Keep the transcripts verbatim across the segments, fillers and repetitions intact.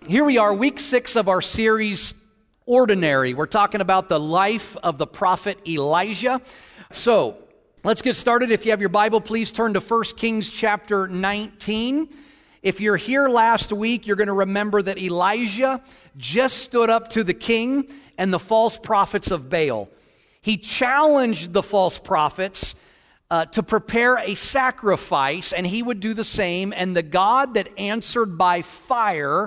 Here we are, week six of our series, Ordinary. We're talking about the life of the prophet Elijah. So, let's get started. If you have your Bible, please turn to First Kings chapter nineteen. If you're here last week, you're going to remember that Elijah just stood up to the king and the false prophets of Baal. He challenged the false prophets uh, to prepare a sacrifice, and he would do the same, and the God that answered by fire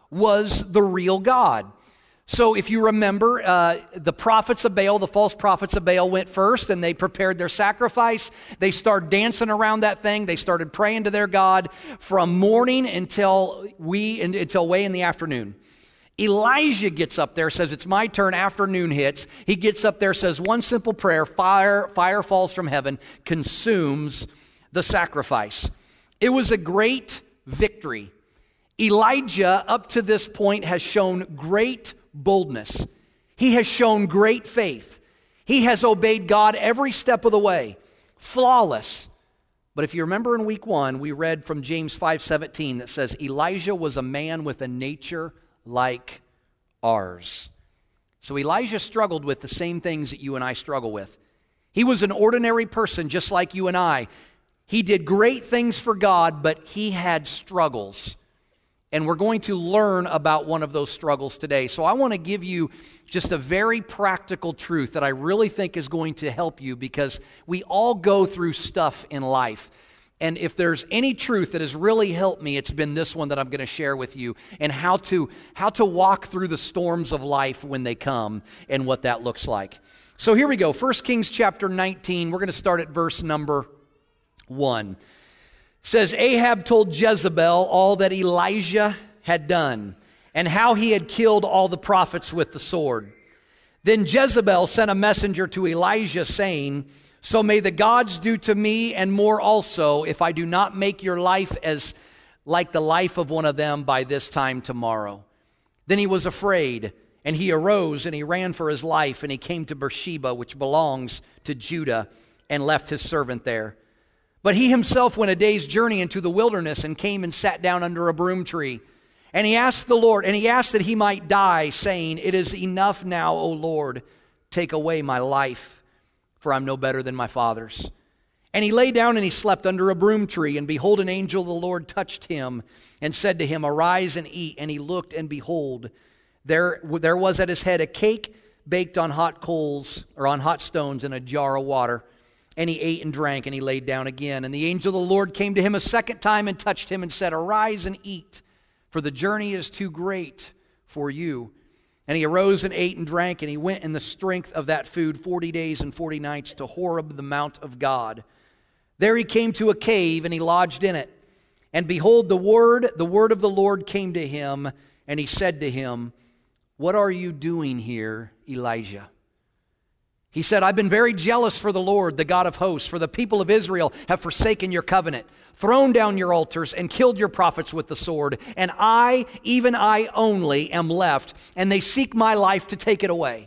was the real God. So if you remember, uh, the prophets of Baal, the false prophets of Baal went first, and they prepared their sacrifice. They started dancing around that thing. They started praying to their God from morning until we until way in the afternoon. Elijah gets up there, says, it's my turn, afternoon hits. He gets up there, says one simple prayer, fire, fire falls from heaven, consumes the sacrifice. It was a great victory. Elijah, up to this point, has shown great boldness. He has shown great faith. He has obeyed God every step of the way. Flawless. But if you remember in week one, we read from James five seventeen that says, Elijah was a man with a nature like ours. So Elijah struggled with the same things that you and I struggle with. He was an ordinary person just like you and I. He did great things for God, but he had struggles. And we're going to learn about one of those struggles today. So I want to give you just a very practical truth that I really think is going to help you, because we all go through stuff in life. And if there's any truth that has really helped me, it's been this one that I'm going to share with you, and how to how to walk through the storms of life when they come and what that looks like. So here we go. First Kings chapter nineteen. We're going to start at verse number one. Says, Ahab told Jezebel all that Elijah had done and how he had killed all the prophets with the sword. Then Jezebel sent a messenger to Elijah saying, so may the gods do to me and more also, if I do not make your life as like the life of one of them by this time tomorrow. Then he was afraid, and he arose and he ran for his life, and he came to Beersheba, which belongs to Judah, and left his servant there. But he himself went a day's journey into the wilderness and came and sat down under a broom tree. And he asked the Lord, and he asked that he might die, saying, it is enough now, O Lord, take away my life, for I'm no better than my fathers. And he lay down and he slept under a broom tree, and behold, an angel of the Lord touched him and said to him, arise and eat. And he looked, and behold, there, there was at his head a cake baked on hot coals, or on hot stones, in a jar of water. And he ate and drank, and he laid down again. And the angel of the Lord came to him a second time and touched him and said, arise and eat, for the journey is too great for you. And he arose and ate and drank, and he went in the strength of that food forty days and forty nights to Horeb, the mount of God. There he came to a cave, and he lodged in it. And behold, the word, the word of the Lord came to him, and he said to him, what are you doing here, Elijah? He said, I've been very jealous for the Lord, the God of hosts, for the people of Israel have forsaken your covenant, thrown down your altars, and killed your prophets with the sword. And I, even I only, am left, and they seek my life to take it away.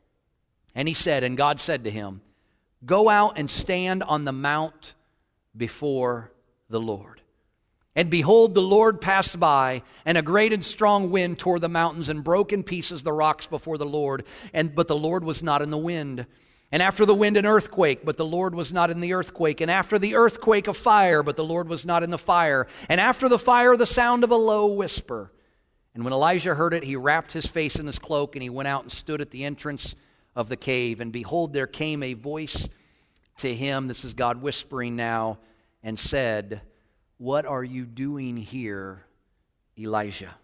And he said, and God said to him, go out and stand on the mount before the Lord. And behold, the Lord passed by, and a great and strong wind tore the mountains and broke in pieces the rocks before the Lord. And but the Lord was not in the wind. And after the wind, an earthquake, but the Lord was not in the earthquake. And after the earthquake, a fire, but the Lord was not in the fire. And after the fire, the sound of a low whisper. And when Elijah heard it, he wrapped his face in his cloak, and he went out and stood at the entrance of the cave. And behold, there came a voice to him, this is God whispering now, and said, what are you doing here, Elijah?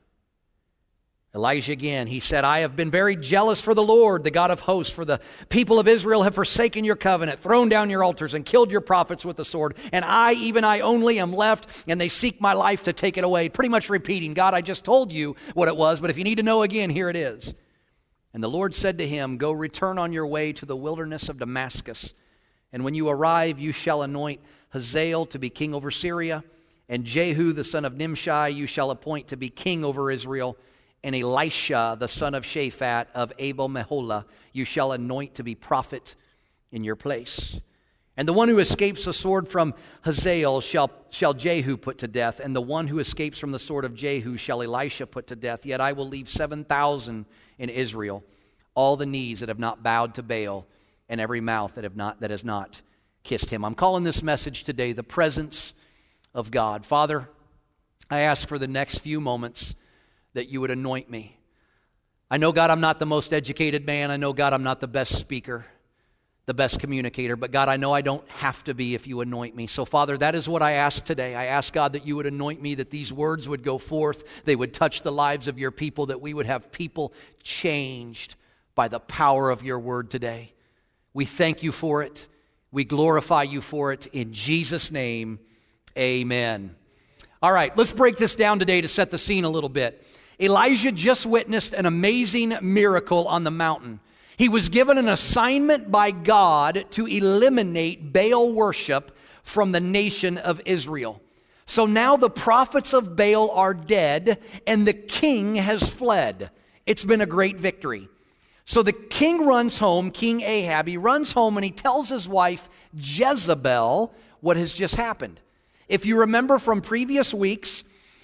Elijah again, he said, I have been very jealous for the Lord, the God of hosts, for the people of Israel have forsaken your covenant, thrown down your altars, and killed your prophets with the sword. And I, even I only, am left, and they seek my life to take it away. Pretty much repeating, God, I just told you what it was, but if you need to know again, here it is. And the Lord said to him, go return on your way to the wilderness of Damascus. And when you arrive, you shall anoint Hazael to be king over Syria. And Jehu, the son of Nimshi, you shall appoint to be king over Israel. And Elisha, the son of Shaphat of Abel Meholah, you shall anoint to be prophet in your place. And the one who escapes the sword from Hazael shall, shall Jehu put to death, and the one who escapes from the sword of Jehu shall Elisha put to death. Yet I will leave seven thousand in Israel, all the knees that have not bowed to Baal, and every mouth that have not that has not kissed him. I'm calling this message today, the presence of God. Father, I ask for the next few moments that you would anoint me. I know, God, I'm not the most educated man. I know, God, I'm not the best speaker, the best communicator, but God, I know I don't have to be if you anoint me. So Father, that is what I ask today. I ask, God, that you would anoint me, that these words would go forth, they would touch the lives of your people, that we would have people changed by the power of your word today. We thank you for it. We glorify you for it. In Jesus' name, amen. All right, let's break this down today to set the scene a little bit. Elijah just witnessed an amazing miracle on the mountain. He was given an assignment by God to eliminate Baal worship from the nation of Israel. So now the prophets of Baal are dead and the king has fled. It's been a great victory. So the king runs home, King Ahab, he runs home and he tells his wife Jezebel what has just happened. If you remember from previous weeks,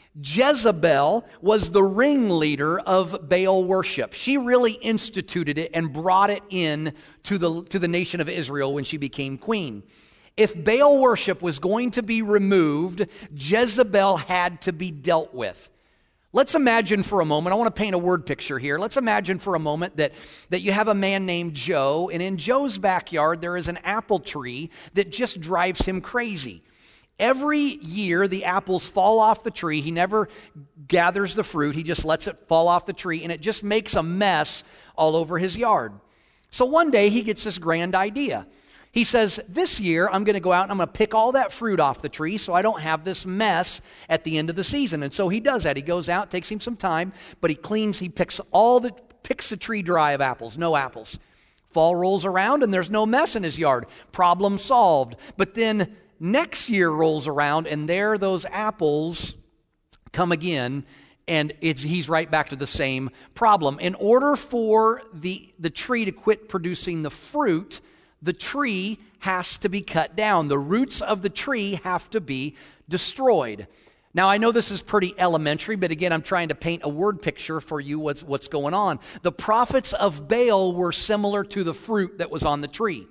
Jezebel was the ringleader of Baal worship. She really instituted it and brought it in to the, to the nation of Israel when she became queen. If Baal worship was going to be removed, Jezebel had to be dealt with. Let's imagine for a moment, I want to paint a word picture here. Let's imagine for a moment that, that you have a man named Joe, and in Joe's backyard there is an apple tree that just drives him crazy. Every year, the apples fall off the tree. He never gathers the fruit. He just lets it fall off the tree, and it just makes a mess all over his yard. So one day, he gets this grand idea. He says, this year, I'm going to go out and I'm going to pick all that fruit off the tree so I don't have this mess at the end of the season. And so he does that. He goes out, takes him some time, but he cleans, he picks all the, picks the tree dry of apples, no apples. Fall rolls around, and there's no mess in his yard. Problem solved. But then next year rolls around, and there those apples come again, and it's, he's right back to the same problem. In order for the, the tree to quit producing the fruit, the tree has to be cut down. The roots of the tree have to be destroyed. Now, I know this is pretty elementary, but again, I'm trying to paint a word picture for you what's, what's going on. The prophets of Baal were similar to the fruit that was on the tree.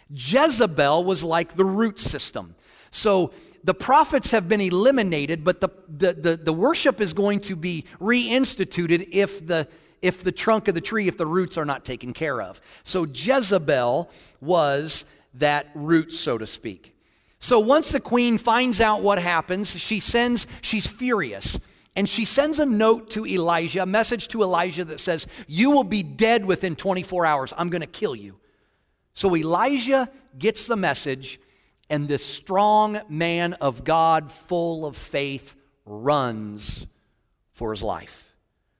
Jezebel was like the root system. So the prophets have been eliminated, but the, the, the, the worship is going to be reinstituted if the, if the trunk of the tree, if the roots are not taken care of. So Jezebel was that root, so to speak. So once the queen finds out what happens, she sends, she's furious. And she sends a note to Elijah, a message to Elijah that says, you will be dead within twenty-four hours. I'm going to kill you. So Elijah gets the message, and this strong man of God, full of faith, runs for his life.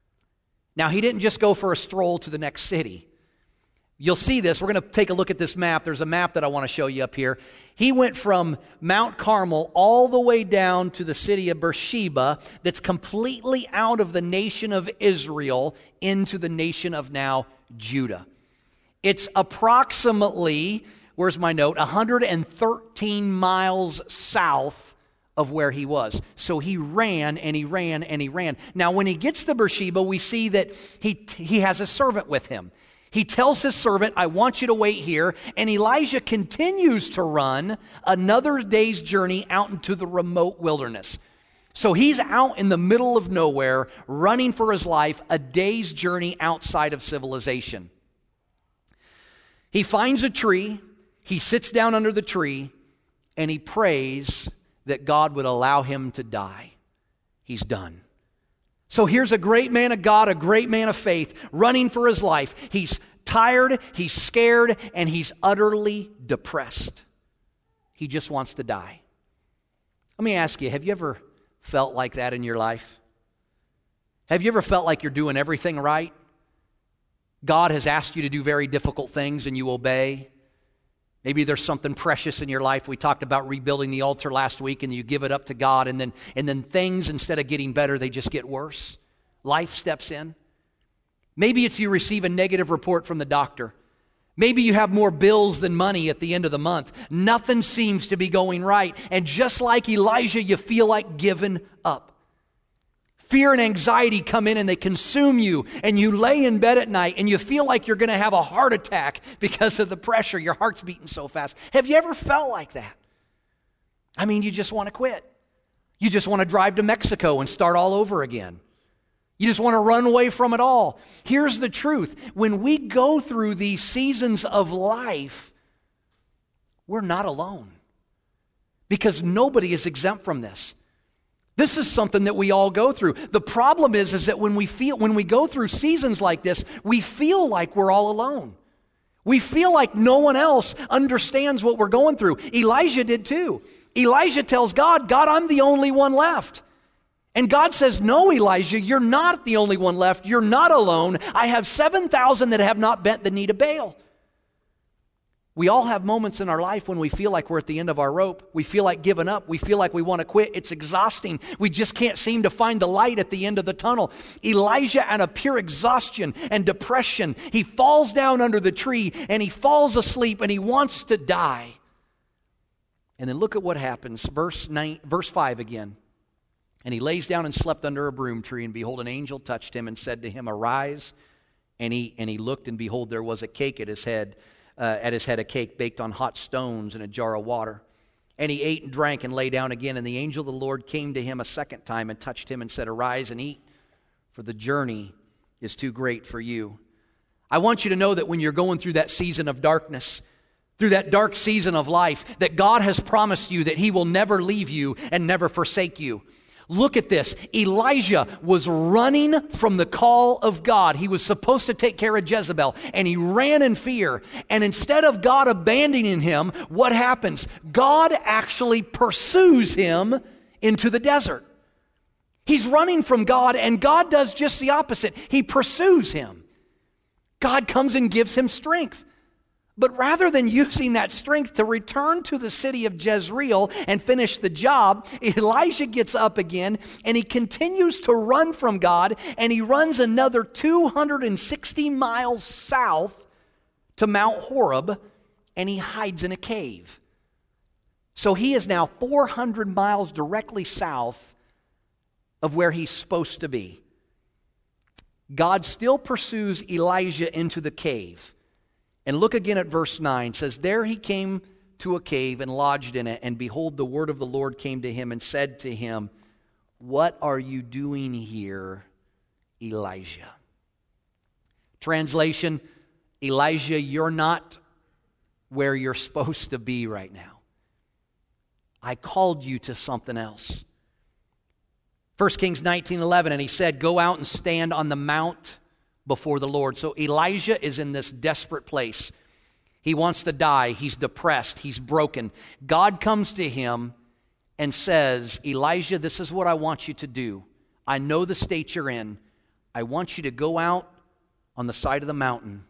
Now, he didn't just go for a stroll to the next city. You'll see this. We're going to take a look at this map. There's a map that I want to show you up here. He went from Mount Carmel all the way down to the city of Beersheba that's completely out of the nation of Israel into the nation of now Judah. It's approximately, where's my note, one hundred thirteen miles south of where he was. So he ran and he ran and he ran. Now, when he gets to Beersheba, we see that he, he has a servant with him. He tells his servant, I want you to wait here. And Elijah continues to run another day's journey out into the remote wilderness. So he's out in the middle of nowhere, running for his life, a day's journey outside of civilization. He finds a tree, he sits down under the tree, and he prays that God would allow him to die. He's done. So here's a great man of God, a great man of faith, running for his life. He's tired, he's scared, and he's utterly depressed. He just wants to die. Let me ask you, have you ever felt like that in your life? Have you ever felt like you're doing everything right? God has asked you to do very difficult things and you obey. Maybe there's something precious in your life. We talked about rebuilding the altar last week, and you give it up to God, and then, and then things, instead of getting better, they just get worse. Life steps in. Maybe it's you receive a negative report from the doctor. Maybe you have more bills than money at the end of the month. Nothing seems to be going right. And just like Elijah, you feel like giving up. Fear and anxiety come in and they consume you. And you lay in bed at night and you feel like you're going to have a heart attack because of the pressure. Your heart's beating so fast. Have you ever felt like that? I mean, you just want to quit. You just want to drive to Mexico and start all over again. You just want to run away from it all. Here's the truth. When we go through these seasons of life, we're not alone. Because nobody is exempt from this. This is something that we all go through. The problem is, is that when we feel, when we go through seasons like this, we feel like we're all alone. We feel like no one else understands what we're going through. Elijah did too. Elijah tells God, God, I'm the only one left. And God says, no, Elijah, you're not the only one left. You're not alone. I have seven thousand that have not bent the knee to Baal. We all have moments in our life when we feel like we're at the end of our rope. We feel like giving up. We feel like we want to quit. It's exhausting. We just can't seem to find the light at the end of the tunnel. Elijah, out of pure exhaustion and depression, he falls down under the tree and he falls asleep and he wants to die. And then look at what happens. Verse nine, verse five again. And he lays down and slept under a broom tree, and behold, an angel touched him and said to him, arise. And he and he looked, and behold, there was a cake at his head, uh, at his head a cake baked on hot stones and a jar of water. And he ate and drank and lay down again. And the angel of the Lord came to him a second time and touched him and said, arise and eat, for the journey is too great for you. I want you to know that when you're going through that season of darkness, through that dark season of life, that God has promised you that He will never leave you and never forsake you. Look at this. Elijah was running from the call of God. He was supposed to take care of Jezebel, and he ran in fear. And instead of God abandoning him, what happens? God actually pursues him into the desert. He's running from God, and God does just the opposite. He pursues him. God comes and gives him strength. But rather than using that strength to return to the city of Jezreel and finish the job, Elijah gets up again and he continues to run from God, and he runs another two hundred sixty miles south to Mount Horeb, and he hides in a cave. So he is now four hundred miles directly south of where he's supposed to be. God still pursues Elijah into the cave. And look again at verse nine. It says, there he came to a cave and lodged in it. And behold, the word of the Lord came to him and said to him, what are you doing here, Elijah? Translation, Elijah, you're not where you're supposed to be right now. I called you to something else. First Kings nineteen eleven, and he said, go out and stand on the mount before the Lord. So Elijah is in this desperate place. He wants to die. He's depressed. He's broken. God comes to him and says, Elijah, this is what I want you to do. I know the state you're in. I want you to go out on the side of the mountain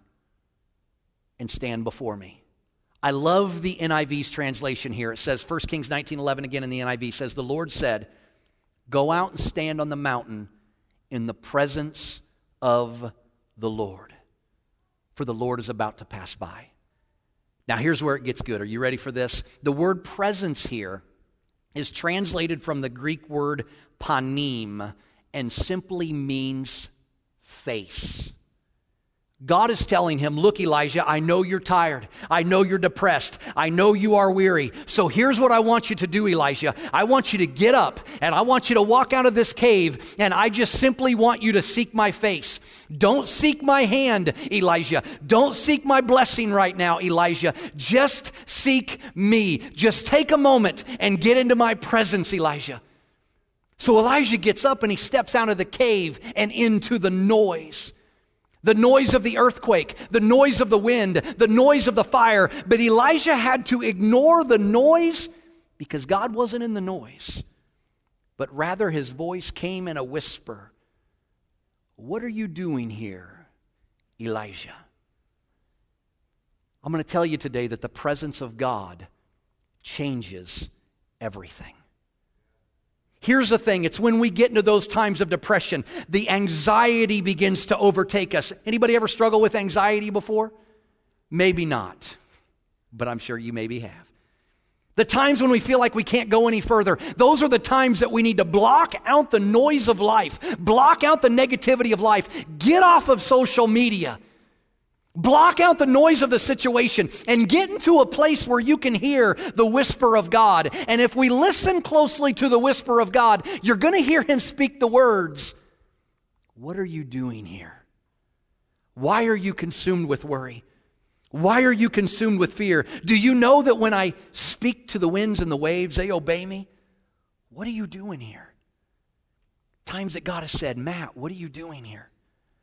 and stand before me. I love the N I V's translation here. It says, First Kings nineteen eleven again in the N I V says, the Lord said, go out and stand on the mountain in the presence of the Lord, for the Lord is about to pass by. Now here's where it gets good. Are you ready for this? The word presence here is translated from the Greek word panim and simply means face. God is telling him, look, Elijah, I know you're tired. I know you're depressed. I know you are weary. So here's what I want you to do, Elijah. I want you to get up and I want you to walk out of this cave, and I just simply want you to seek my face. Don't seek my hand, Elijah. Don't seek my blessing right now, Elijah. Just seek me. Just take a moment and get into my presence, Elijah. So Elijah gets up and he steps out of the cave and into the noise. The noise of the earthquake, the noise of the wind, the noise of the fire. But Elijah had to ignore the noise because God wasn't in the noise. But rather his voice came in a whisper. What are you doing here, Elijah? I'm going to tell you today that the presence of God changes everything. Here's the thing, it's when we get into those times of depression, the anxiety begins to overtake us. Anybody ever struggle with anxiety before? Maybe not, but I'm sure you maybe have. The times when we feel like we can't go any further, those are the times that we need to block out the noise of life, block out the negativity of life, get off of social media, block out the noise of the situation, and get into a place where you can hear the whisper of God. And if we listen closely to the whisper of God, you're going to hear Him speak the words, "What are you doing here? Why are you consumed with worry? Why are you consumed with fear? Do you know that when I speak to the winds and the waves, they obey me? What are you doing here?" Times that God has said, "Matt, what are you doing here?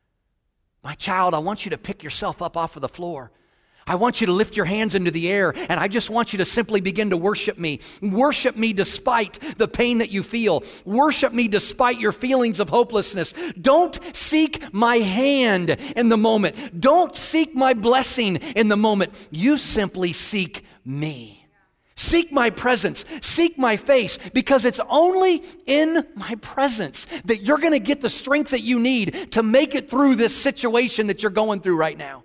My child, I want you to pick yourself up off of the floor. I want you to lift your hands into the air, and I just want you to simply begin to worship me. Worship me despite the pain that you feel. Worship me despite your feelings of hopelessness. Don't seek my hand in the moment. Don't seek my blessing in the moment. You simply seek me. Seek my presence. Seek my face, because it's only in my presence that you're going to get the strength that you need to make it through this situation that you're going through right now."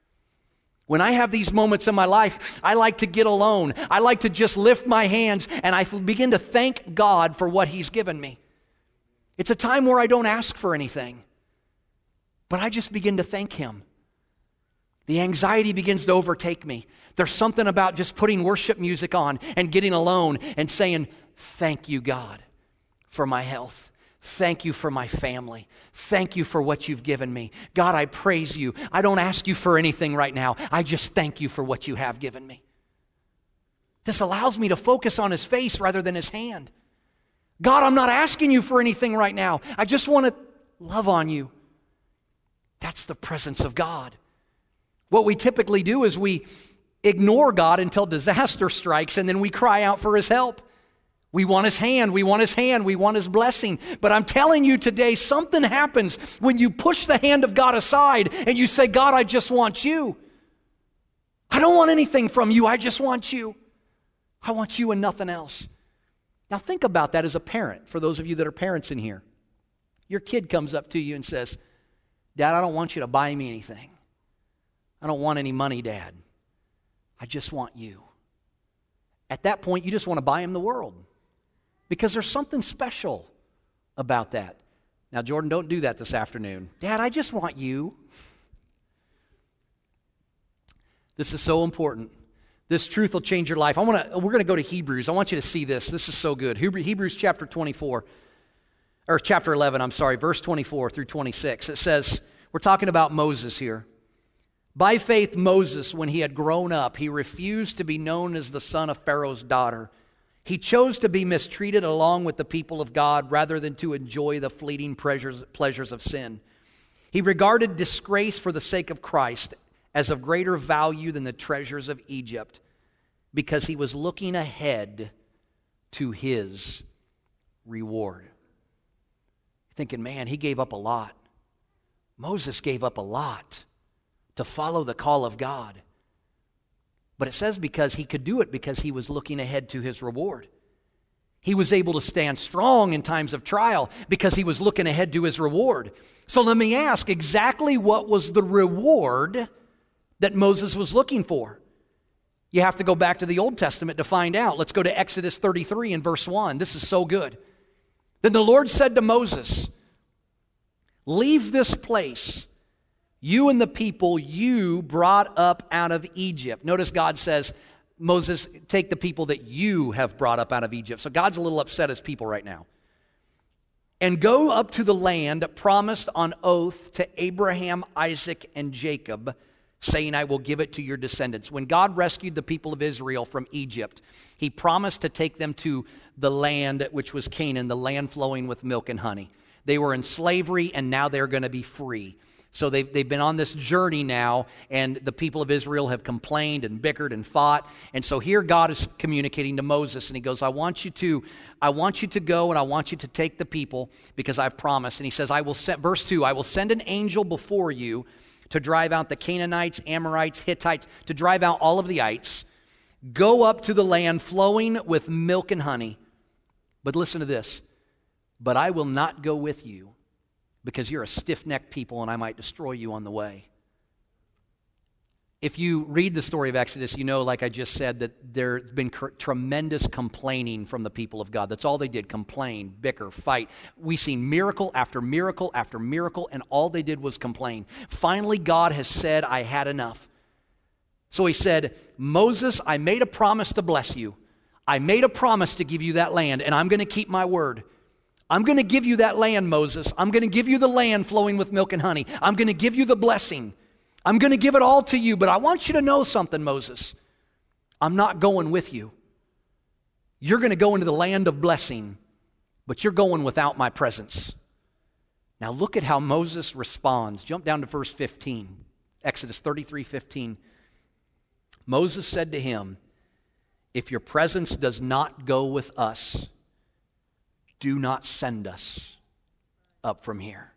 When I have these moments in my life, I like to get alone. I like to just lift my hands and I begin to thank God for what He's given me. It's a time where I don't ask for anything, but I just begin to thank Him. The anxiety begins to overtake me. There's something about just putting worship music on and getting alone and saying, "Thank you, God, for my health. Thank you for my family. Thank you for what you've given me. God, I praise you. I don't ask you for anything right now. I just thank you for what you have given me." This allows me to focus on His face rather than His hand. God, I'm not asking you for anything right now. I just want to love on you. That's the presence of God. What we typically do is we ignore God until disaster strikes, and then we cry out for His help. We want His hand, we want His hand, we want His blessing. But I'm telling you today, something happens when you push the hand of God aside and you say, "God, I just want you. I don't want anything from you, I just want you. I want you and nothing else." Now think about that as a parent, for those of you that are parents in here. Your kid comes up to you and says, "Dad, I don't want you to buy me anything. I don't want any money, Dad. I just want you." At that point, you just want to buy him the world, because there's something special about that. Now, Jordan, don't do that this afternoon. "Dad, I just want you." This is so important. This truth will change your life. I want to. We're going to go to Hebrews. I want you to see this. This is so good. Hebrews chapter twenty-four, or chapter eleven, I'm sorry, verse twenty-four through twenty-six. It says, we're talking about Moses here. "By faith, Moses, when he had grown up, he refused to be known as the son of Pharaoh's daughter. He chose to be mistreated along with the people of God rather than to enjoy the fleeting pleasures, pleasures of sin. He regarded disgrace for the sake of Christ as of greater value than the treasures of Egypt, because he was looking ahead to his reward." Thinking, man, he gave up a lot. Moses gave up a lot to follow the call of God. But it says because he could do it because he was looking ahead to his reward. He was able to stand strong in times of trial because he was looking ahead to his reward. So let me ask, exactly what was the reward that Moses was looking for? You have to go back to the Old Testament to find out. Let's go to Exodus thirty-three and verse one. This is so good. "Then the Lord said to Moses, 'Leave this place, you and the people you brought up out of Egypt.'" Notice God says, "Moses, take the people that you have brought up out of Egypt." So God's a little upset at his people right now. "And go up to the land promised on oath to Abraham, Isaac, and Jacob, saying, I will give it to your descendants." When God rescued the people of Israel from Egypt, He promised to take them to the land which was Canaan, the land flowing with milk and honey. They were in slavery, and now they're going to be free. So they've, they've been on this journey now, and the people of Israel have complained and bickered and fought. And so here God is communicating to Moses, and He goes, I want you to, I want you to go, and I want you to take the people, because I've promised. And He says, I will send, verse two, "I will send an angel before you to drive out the Canaanites, Amorites, Hittites," to drive out all of the ites. "Go up to the land flowing with milk and honey." But listen to this. "But I will not go with you, because you're a stiff-necked people, and I might destroy you on the way." If you read the story of Exodus, you know, like I just said, that there's been cr- tremendous complaining from the people of God. That's all they did, complain, bicker, fight. We've seen miracle after miracle after miracle, and all they did was complain. Finally, God has said, I had enough. So he said, Moses, I made a promise to bless you. I made a promise to give you that land, and I'm going to keep my word. I'm going to give you that land, Moses. I'm going to give you the land flowing with milk and honey. I'm going to give you the blessing. I'm going to give it all to you, but I want you to know something, Moses. I'm not going with you. You're going to go into the land of blessing, but you're going without my presence. Now look at how Moses responds. Jump down to verse fifteen, Exodus thirty-three fifteen. Moses said to him, if your presence does not go with us, do not send us up from here.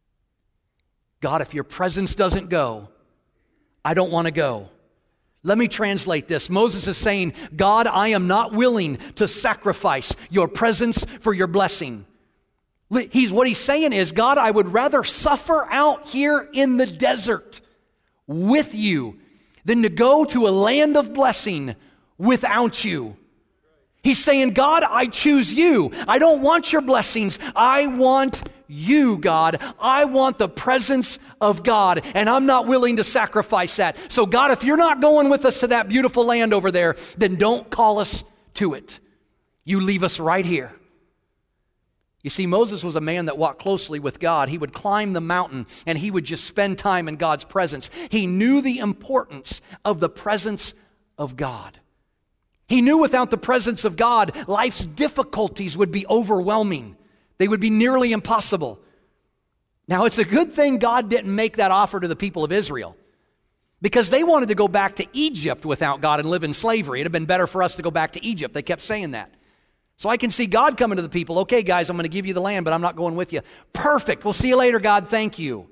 God, if your presence doesn't go, I don't want to go. Let me translate this. Moses is saying, God, I am not willing to sacrifice your presence for your blessing. He's, what he's saying is, God, I would rather suffer out here in the desert with you than to go to a land of blessing without you. He's saying, God, I choose you. I don't want your blessings. I want you, God. I want the presence of God, and I'm not willing to sacrifice that. So God, if you're not going with us to that beautiful land over there, then don't call us to it. You leave us right here. You see, Moses was a man that walked closely with God. He would climb the mountain, and he would just spend time in God's presence. He knew the importance of the presence of God. He knew without the presence of God, life's difficulties would be overwhelming. They would be nearly impossible. Now, it's a good thing God didn't make that offer to the people of Israel, because they wanted to go back to Egypt without God and live in slavery. It'd have been better for us to go back to Egypt. They kept saying that. So I can see God coming to the people, okay, guys, I'm going to give you the land, but I'm not going with you. Perfect. We'll see you later, God. Thank you.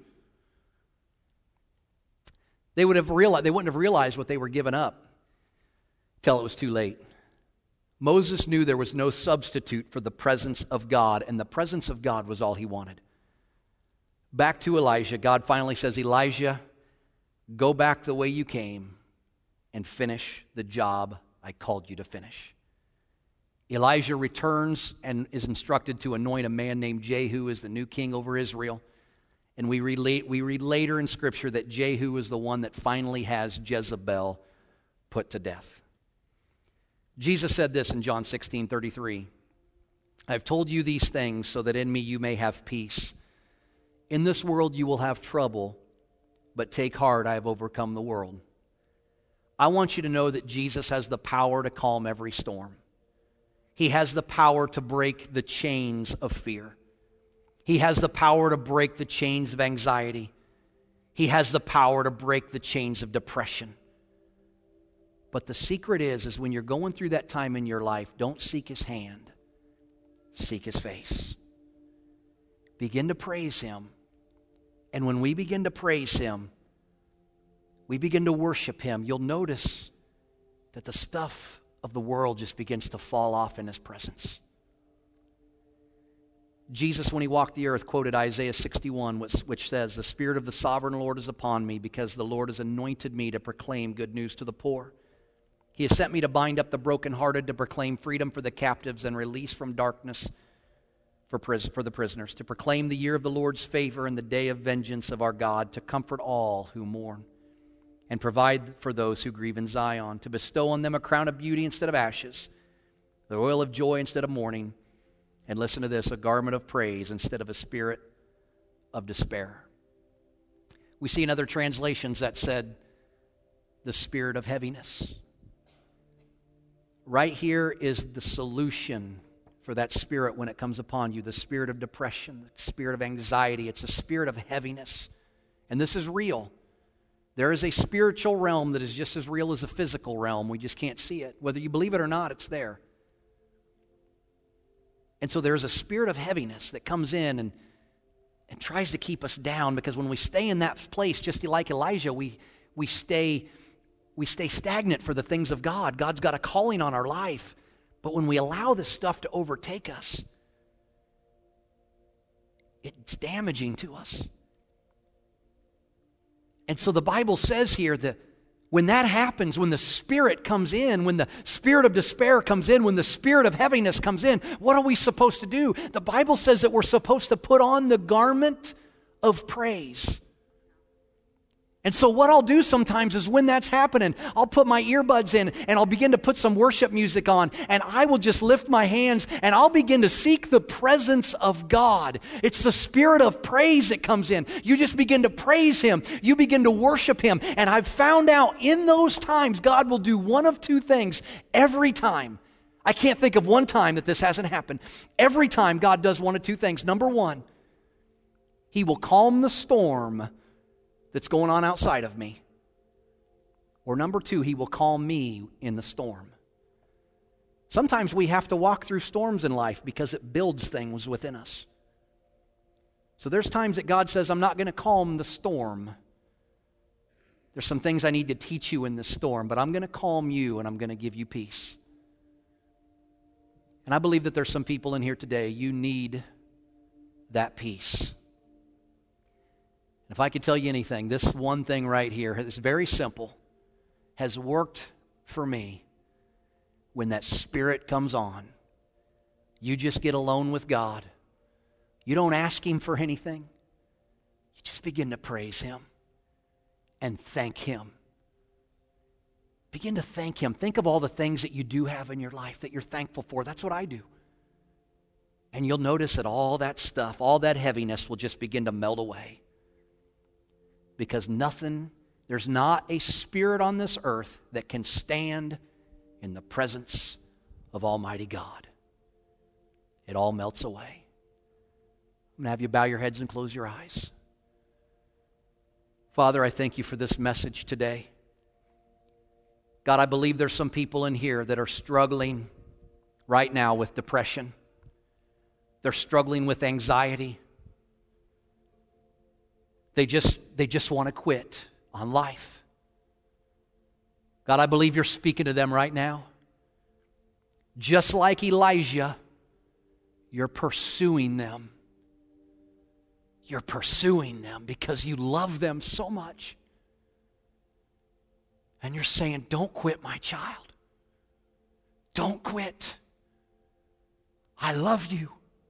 They would have realized, they wouldn't have realized what they were giving up till it was too late. Moses knew there was no substitute for the presence of God, and the presence of God was all he wanted. Back to Elijah, God finally says, Elijah, go back the way you came and finish the job I called you to finish. Elijah returns and is instructed to anoint a man named Jehu as the new king over Israel. And we read, late, we read later in Scripture that Jehu is the one that finally has Jezebel put to death. Jesus said this in John sixteen thirty-three. I've told you these things so that in me you may have peace. In this world you will have trouble, but take heart, I have overcome the world. I want you to know that Jesus has the power to calm every storm. He has the power to break the chains of fear. He has the power to break the chains of anxiety. He has the power to break the chains of depression. But the secret is, is when you're going through that time in your life, don't seek his hand. Seek his face. Begin to praise him. And when we begin to praise him, we begin to worship him, you'll notice that the stuff of the world just begins to fall off in his presence. Jesus, when he walked the earth, quoted Isaiah sixty-one, which, which says, the Spirit of the sovereign Lord is upon me, because the Lord has anointed me to proclaim good news to the poor. He has sent me to bind up the brokenhearted, to proclaim freedom for the captives and release from darkness for, pris- for the prisoners, to proclaim the year of the Lord's favor and the day of vengeance of our God, to comfort all who mourn and provide for those who grieve in Zion, to bestow on them a crown of beauty instead of ashes, the oil of joy instead of mourning, and listen to this, a garment of praise instead of a spirit of despair. We see in other translations that said the spirit of heaviness. Right here is the solution for that spirit when it comes upon you, the spirit of depression, the spirit of anxiety. It's a spirit of heaviness. And this is real. There is a spiritual realm that is just as real as a physical realm. We just can't see it. Whether you believe it or not, it's there. And so there's a spirit of heaviness that comes in and, and tries to keep us down, because when we stay in that place, just like Elijah, we, we stay... We stay stagnant for the things of God. God's got a calling on our life. But when we allow this stuff to overtake us, it's damaging to us. And so the Bible says here that When that happens, when the Spirit comes in, when the spirit of despair comes in, when the spirit of heaviness comes in, what are we supposed to do? The Bible says that we're supposed to put on the garment of praise. And so what I'll do sometimes is when that's happening, I'll put my earbuds in and I'll begin to put some worship music on, and I will just lift my hands and I'll begin to seek the presence of God. It's the spirit of praise that comes in. You just begin to praise Him. You begin to worship Him. And I've found out in those times, God will do one of two things every time. I can't think of one time that this hasn't happened. Every time God does one of two things. Number one, He will calm the storm that's going on outside of me. Or number two, He will calm me in the storm. Sometimes we have to walk through storms in life because it builds things within us. So there's times that God says, I'm not going to calm the storm. There's some things I need to teach you in this storm, but I'm going to calm you and I'm going to give you peace. And I believe that there's some people in here today, you need that peace. If I could tell you anything, this one thing right here is very simple, has worked for me. When that Spirit comes on, you just get alone with God. You don't ask Him for anything. You just begin to praise Him and thank Him. Begin to thank Him. Think of all the things that you do have in your life that you're thankful for. That's what I do. And you'll notice that all that stuff, all that heaviness will just begin to melt away. Because nothing, there's not a spirit on this earth that can stand in the presence of Almighty God. It all melts away. I'm going to have you bow your heads and close your eyes. Father, I thank You for this message today. God, I believe there's some people in here that are struggling right now with depression. They're struggling with anxiety. They just, they just want to quit on life. God, I believe You're speaking to them right now. Just like Elijah, You're pursuing them. You're pursuing them because You love them so much. And You're saying, don't quit, my child. Don't quit. I love you.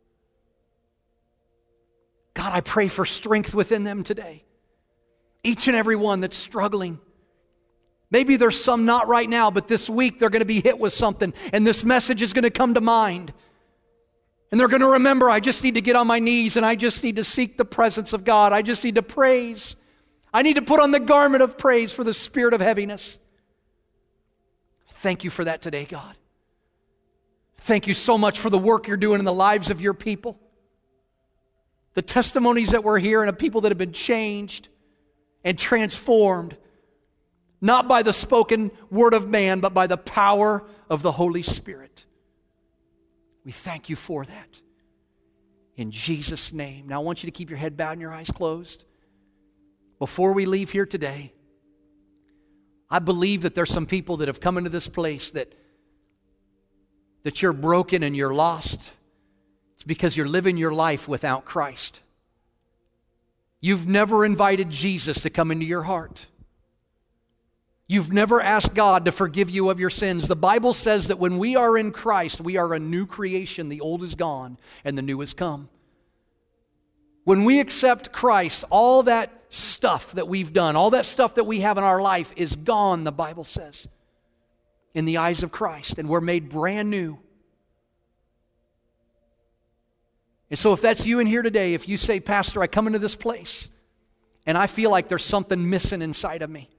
God, I pray for strength within them today. Each and every one that's struggling. Maybe there's some not right now, but this week they're going to be hit with something, and this message is going to come to mind. And they're going to remember, I just need to get on my knees, and I just need to seek the presence of God. I just need to praise. I need to put on the garment of praise for the spirit of heaviness. Thank You for that today, God. Thank You so much for the work You're doing in the lives of Your people. The testimonies that we're hearing of people that have been changed and transformed, not by the spoken word of man, but by the power of the Holy Spirit. We thank You for that. In Jesus' name. Now I want you to keep your head bowed and your eyes closed. Before we leave here today, I believe that there's some people that have come into this place that, that you're broken and you're lost. It's because you're living your life without Christ. You've never invited Jesus to come into your heart. You've never asked God to forgive you of your sins. The Bible says that when we are in Christ, we are a new creation. The old is gone and the new has come. When we accept Christ, all that stuff that we've done, all that stuff that we have in our life is gone, the Bible says, in the eyes of Christ, and we're made brand new. And so if that's you in here today, if you say, Pastor, I come into this place and I feel like there's something missing inside of me.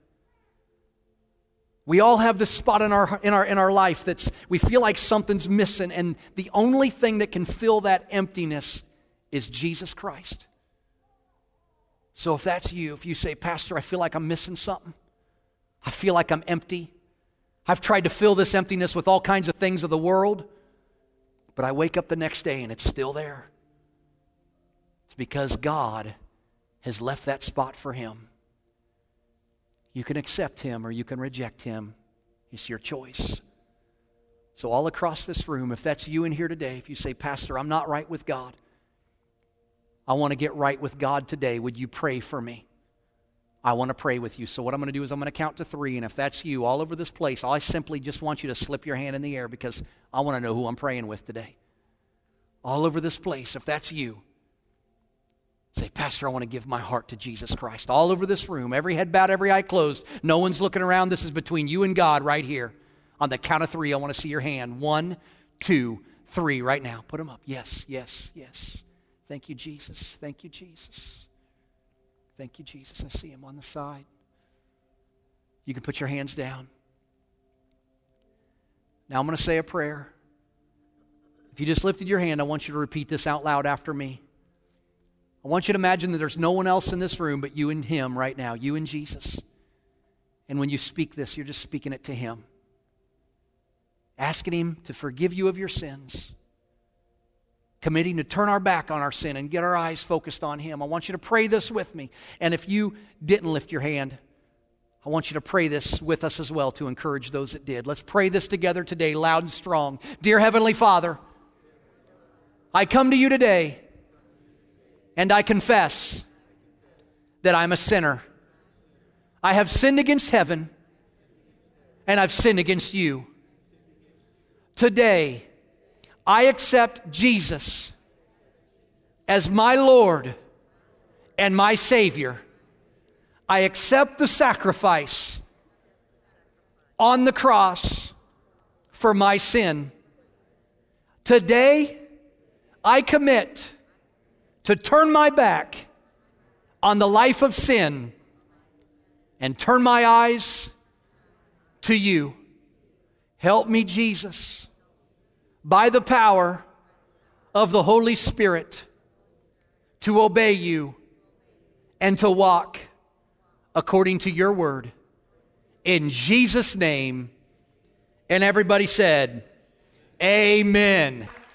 We all have this spot in our, in our, in our life that's, we feel like something's missing, and the only thing that can fill that emptiness is Jesus Christ. So if that's you, if you say, Pastor, I feel like I'm missing something. I feel like I'm empty. I've tried to fill this emptiness with all kinds of things of the world, but I wake up the next day and it's still there. It's because God has left that spot for Him. You can accept Him or you can reject Him. It's your choice. So all across this room, if that's you in here today, if you say, Pastor, I'm not right with God, I want to get right with God today, would you pray for me? I want to pray with you. So what I'm going to do is I'm going to count to three, and if that's you all over this place, I simply just want you to slip your hand in the air because I want to know who I'm praying with today. All over this place, if that's you, say, Pastor, I want to give my heart to Jesus Christ. All over this room, every head bowed, every eye closed. No one's looking around. This is between you and God right here. On the count of three, I want to see your hand. One, two, three, right now. Put them up. Yes, yes, yes. Thank you, Jesus. Thank you, Jesus. Thank you, Jesus. I see him on the side. You can put your hands down. Now I'm going to say a prayer. If you just lifted your hand, I want you to repeat this out loud after me. I want you to imagine that there's no one else in this room but you and him right now, you and Jesus. And when you speak this, you're just speaking it to him. Asking him to forgive you of your sins. Committing to turn our back on our sin and get our eyes focused on him. I want you to pray this with me. And if you didn't lift your hand, I want you to pray this with us as well to encourage those that did. Let's pray this together today, loud and strong. Dear Heavenly Father, I come to you today and I confess that I'm a sinner. I have sinned against heaven and I've sinned against you. Today, I accept Jesus as my Lord and my Savior. I accept the sacrifice on the cross for my sin. Today, I commit to turn my back on the life of sin and turn my eyes to you. Help me, Jesus, by the power of the Holy Spirit, to obey you and to walk according to your word. In Jesus' name. And everybody said, amen.